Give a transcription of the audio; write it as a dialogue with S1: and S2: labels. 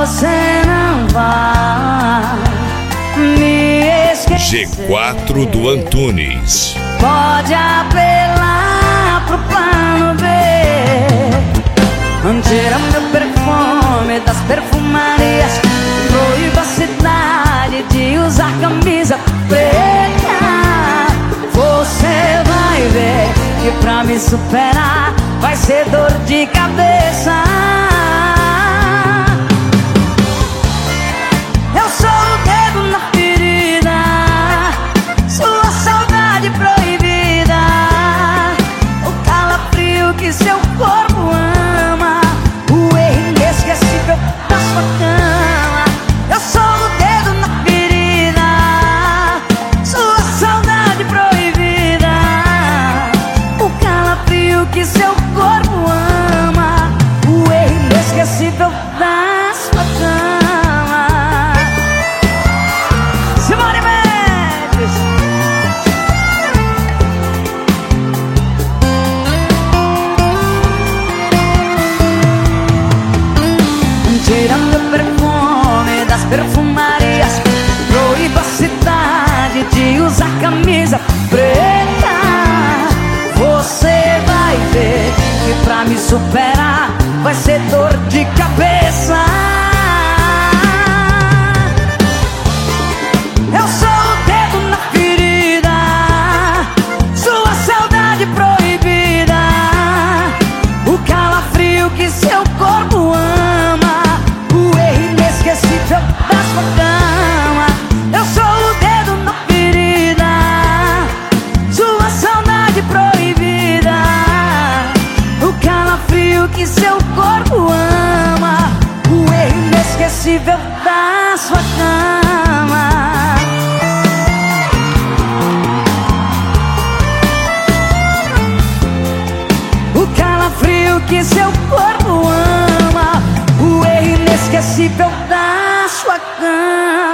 S1: você não vai me esquecer.
S2: G4 do Antunes.
S1: Pode apelar pro plano B. Tira meu perfume das perfumarias, proíba a cidade de usar camisa preta. Você vai ver que pra me superar vai ser dor de cabeça. Eu sou o dedo na ferida, sua saudade proibida, o calafrio que seu corpo ama, o erro inesquecível da sua cama. Eu sou o dedo na ferida, sua saudade proibida, o calafrio que seu corpo ama, o erro inesquecível da sua cama. Simone Mendes. Tira meu perfume das perfumarias, proíba a cidade de usar camisa preta. Você vai ver que pra me superar vai ser dor de cabeça. Eu sou o dedo na ferida, sua saudade proibida, o calafrio que seu corpo ama, o erro inesquecível da sua cama. Eu sou o dedo na ferida, sua saudade proibida, o calafrio que seu corpo ama, o erro inesquecível da sua cama. O calafrio que seu corpo ama, o erro inesquecível da sua cama.